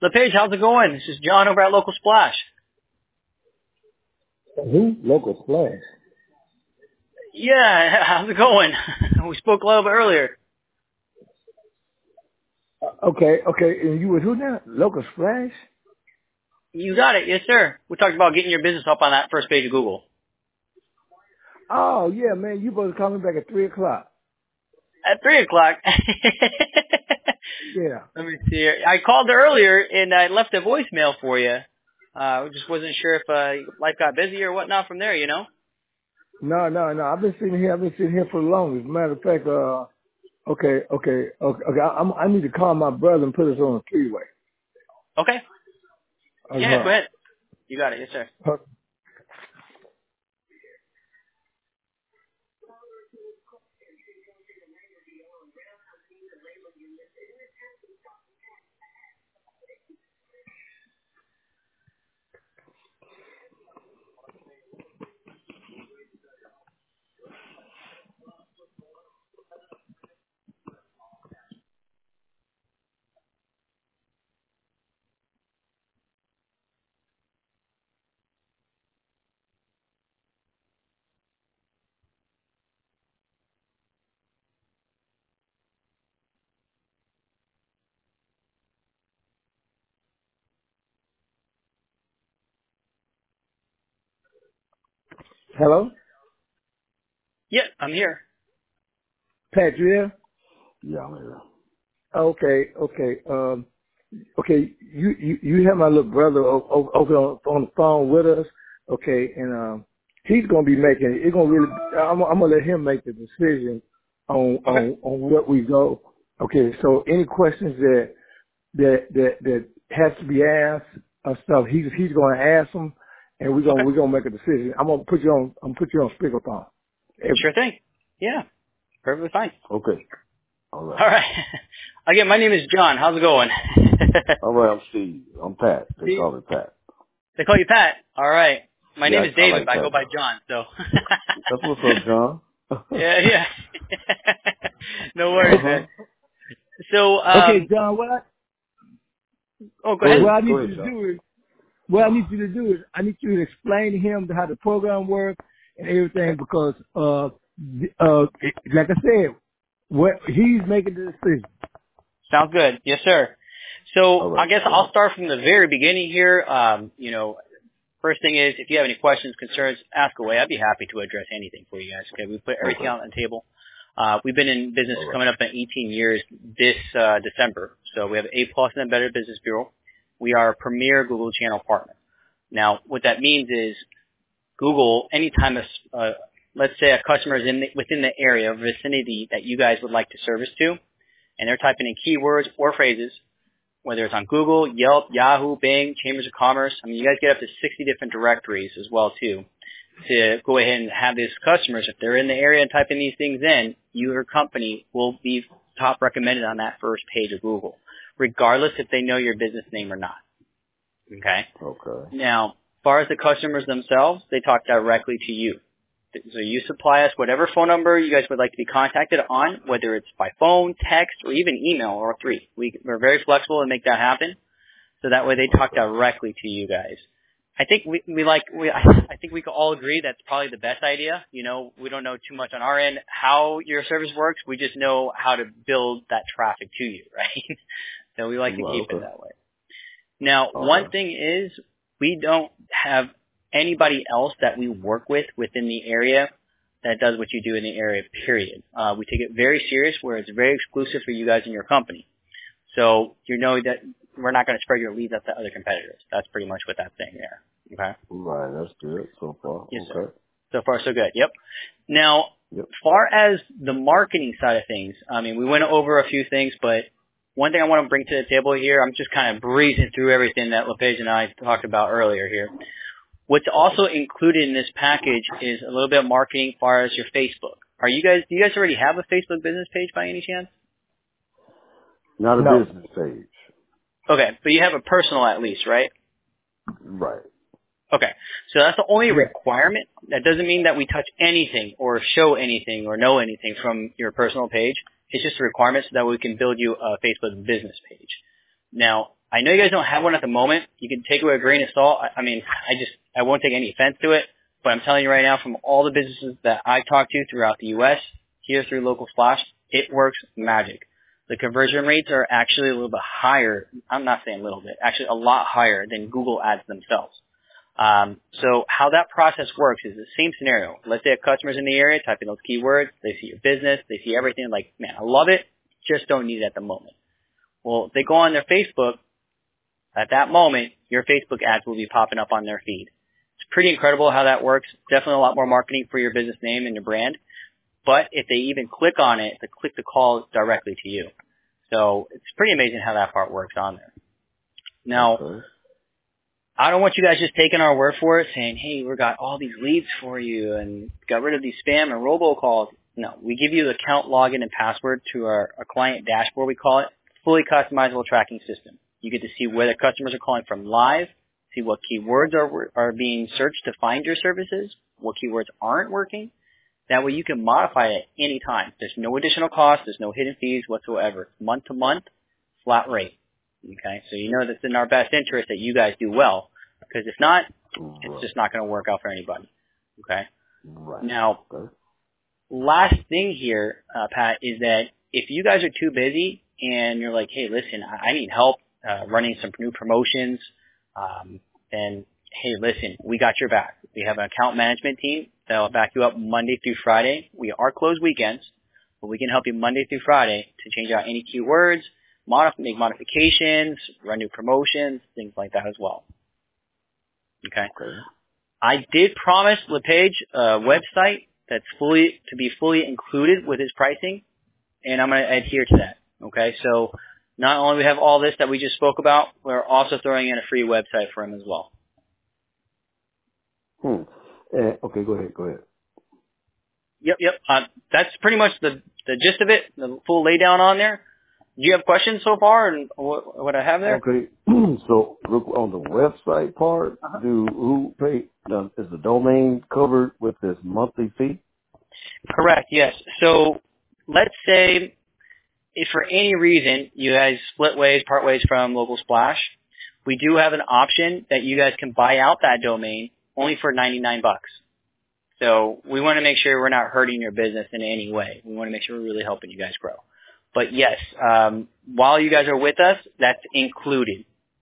LePage, how's it going? This is John over at Local Splash. Who? Local Splash. Yeah, how's it going? We spoke a little bit earlier. Okay. And you with who now? Local Splash? You got it. Yes, sir. We talked about getting your business up on that first page of Google. Oh, yeah, man. You supposed to call me back at 3 o'clock. At 3 o'clock? Yeah. Let me see here. I called earlier and I left a voicemail for you. Just wasn't sure if life got busy or whatnot from there, you know? No. I've been sitting here for the longest. As a matter of fact, okay. I need to call my brother and put us on a three-way. Okay. Yeah, go ahead. You got it. Yes, sir. Hello? Yeah, I'm here. Pat, you there? Yeah, I'm here. Okay. You have my little brother over on the phone with us. Okay, and he's gonna be making it. It's gonna really. I'm gonna let him make the decision on Okay. what we go. Okay, so any questions that has to be asked or stuff, he's gonna ask them, and we're Okay. gonna make a decision. I'm gonna put you on speakerphone. Sure thing. Yeah. Perfectly fine. Okay. All right. All right. Again, my name is John. How's it going? All right, I'm Steve. I'm Pat. They Steve. call me Pat. They call you Pat. All right. My name Yeah, is I David, like but I go Pat. by John, so. That's what's up, John. Yeah. No worries, man. So, Okay, John, oh, go ahead. what I need you to do is I need you to explain to him how the program works and everything Okay. because like I said, he's making the decision. Sounds good. Yes, sir. So All I right. guess I'll start from the very beginning here. First thing is, if you have any questions, concerns, ask away. I'd be happy to address anything for you guys. Okay, we put everything out on the table. We've been in business coming up in 18 years this December. So we have A+ in the Better Business Bureau. We are a premier Google channel partner. Now, what that means is Google, anytime let's say a customer is within the area or vicinity that you guys would like to service to, and they're typing in keywords or phrases, whether it's on Google, Yelp, Yahoo, Bing, Chambers of Commerce. I mean, you guys get up to 60 different directories as well, too, to go ahead and have these customers, if they're in the area and typing these things in, your company will be top recommended on that first page of Google, regardless if they know your business name or not. Okay? Okay. Now, as far as the customers themselves, they talk directly to you. So you supply us whatever phone number you guys would like to be contacted on, whether it's by phone, text, or even email, or three. We're very flexible and make that happen. So that way they talk directly to you guys. I think I think we can all agree that's probably the best idea. You know, we don't know too much on our end how your service works. We just know how to build that traffic to you, right? So we like to keep it that way. Now, one thing is we don't have anybody else that we work with within the area that does what you do in the area, period. We take it very serious where it's very exclusive for you guys and your company. So you know that we're not going to spread your leads out to other competitors. That's pretty much what that's saying there. Okay? Right, that's good so far. Yes, sir. So far, so good. Yep. Now, as far as the marketing side of things, I mean, we went over a few things, but one thing I want to bring to the table here, I'm just kind of breezing through everything that LePage and I talked about earlier here. What's also included in this package is a little bit of marketing as far as your Facebook. Do you guys already have a Facebook business page by any chance? Not a business page. Okay, but you have a personal at least, right? Right. Okay, so that's the only requirement. That doesn't mean that we touch anything or show anything or know anything from your personal page. It's just a requirement so that we can build you a Facebook business page. Now, I know you guys don't have one at the moment. You can take it with a grain of salt. I won't take any offense to it, but I'm telling you right now, from all the businesses that I've talked to throughout the U.S., here through Local Splash, it works magic. The conversion rates are actually a little bit higher. I'm not saying a little bit, actually a lot higher than Google Ads themselves. So how that process works is the same scenario. Let's say a customer's in the area, type in those keywords, they see your business, they see everything, like, man, I love it, just don't need it at the moment. Well, if they go on their Facebook, at that moment, your Facebook ads will be popping up on their feed. It's pretty incredible how that works. Definitely a lot more marketing for your business name and your brand. But if they even click on it, they click the call directly to you. So it's pretty amazing how that part works on there. Now, I don't want you guys just taking our word for it, saying, hey, we got all these leads for you and got rid of these spam and robocalls. No, we give you the account login and password to our client dashboard, we call it, fully customizable tracking system. You get to see where the customers are calling from live, see what keywords are being searched to find your services, what keywords aren't working. That way you can modify it at any time. There's no additional cost. There's no hidden fees whatsoever. Month to month, flat rate. Okay? So you know that's in our best interest that you guys do well. Because if not, it's just not going to work out for anybody. Okay? Right. Now, last thing here, Pat, is that if you guys are too busy and you're like, hey, listen, I need help running some new promotions, then, hey, listen, we got your back. We have an account management team that will back you up Monday through Friday. We are closed weekends, but we can help you Monday through Friday to change out any keywords, make modifications, run new promotions, things like that as well. Okay. I did promise LePage a website that's to be fully included with his pricing, and I'm going to adhere to that. Okay. So not only we have all this that we just spoke about, we're also throwing in a free website for him as well. Okay, go ahead. Yep. That's pretty much the gist of it, the full laydown on there. Do you have questions so far and what I have there? Okay, so look on the website part, is the domain covered with this monthly fee? Correct, yes. So let's say if for any reason you guys split ways, part ways from Local Splash, we do have an option that you guys can buy out that domain only for $99. So we want to make sure we're not hurting your business in any way. We want to make sure we're really helping you guys grow. But yes, while you guys are with us, that's included.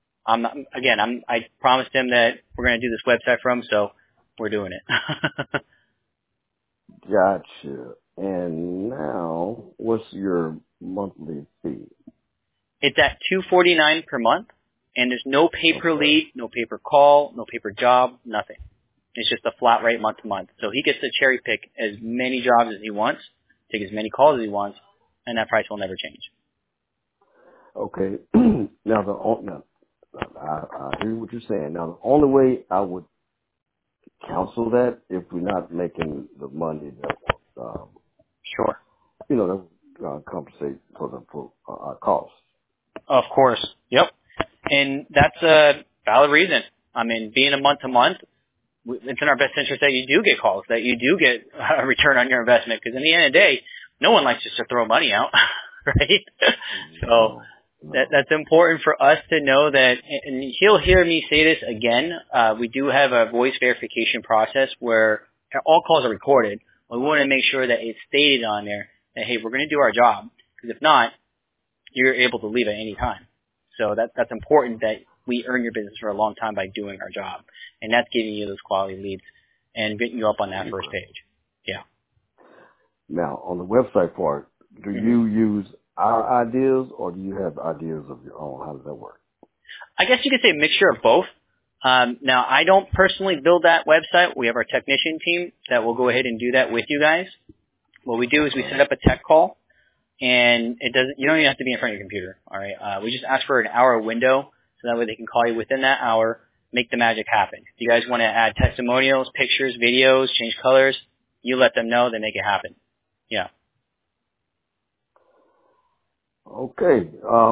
I promised him that we're going to do this website for him, so we're doing it. Gotcha. And now, what's your monthly fee? It's at $249 per month, and there's no pay-per-lead, no pay-per-call, no pay-per-job, nothing. It's just a flat rate month to month. So he gets to cherry pick as many jobs as he wants, take as many calls as he wants, and that price will never change. Okay. Now, I hear what you're saying. Now, the only way I would counsel that if we're not making the money that Sure. That would compensate for our costs. Of course. Yep. And that's a valid reason. I mean, being a month to month, it's in our best interest that you do get calls, that you do get a return on your investment. Because in the end of the day, no one likes just to throw money out, right? So that's important for us to know that, and he'll hear me say this again, we do have a voice verification process where all calls are recorded. We want to make sure that it's stated on there that, hey, we're going to do our job. Because if not, you're able to leave at any time. So that's important that we earn your business for a long time by doing our job. And that's giving you those quality leads and getting you up on that first page. Yeah. Now, on the website part, do you use our ideas or do you have ideas of your own? How does that work? I guess you could say a mixture of both. Now, I don't personally build that website. We have our technician team that will go ahead and do that with you guys. What we do is we set up a tech call, and you don't even have to be in front of your computer. All right. We just ask for an hour window so that way they can call you within that hour, make the magic happen. If you guys want to add testimonials, pictures, videos, change colors, you let them know, they make it happen. Yeah. Okay.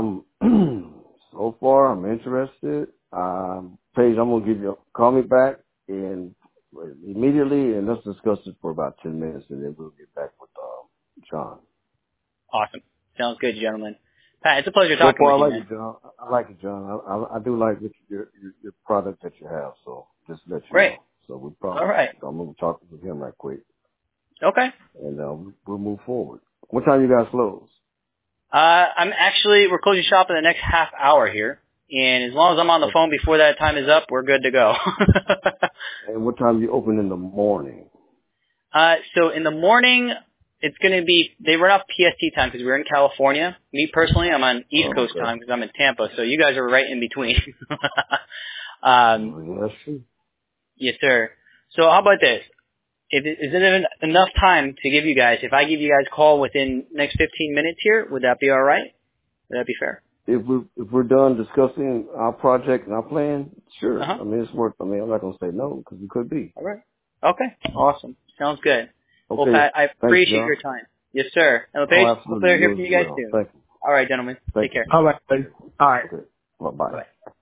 So far, I'm interested. Paige, I'm going to call me back and immediately, and let's discuss it for about 10 minutes, and then we'll get back with John. Awesome. Sounds good, gentlemen. Pat, it's a pleasure So talking far, I with you, like man. it, John. I like it, John. I do like your product that you have. So just to let you Great. know. So we All probably right. I'm gonna talk with him right quick, Okay. and we'll move forward. What time you guys close? We're closing shop in the next half hour here. And as long as I'm on the phone before that time is up, we're good to go. And what time you open in the morning? So in the morning, it's going to be, they run off PST time because we're in California. Me personally, I'm on East Coast time because I'm in Tampa. So you guys are right in between. That's true. Yes, sir. So how about this? Is it enough time to give you guys, if I give you guys a call within next 15 minutes here, would that be all right? Would that be fair? If we're done discussing our project and our plan, sure. Uh-huh. I mean, it's worth. I mean, I'm not gonna say no because we could be. All right. Okay. Awesome. Sounds good. Okay. Well, Pat, I appreciate Thanks, your time. Yes, sir. And LePage, absolutely. hopefully I'll hear from you guys Well. soon. Thank you. All right, gentlemen. Take care. All right, buddy. All right. Okay. Well, bye. Bye.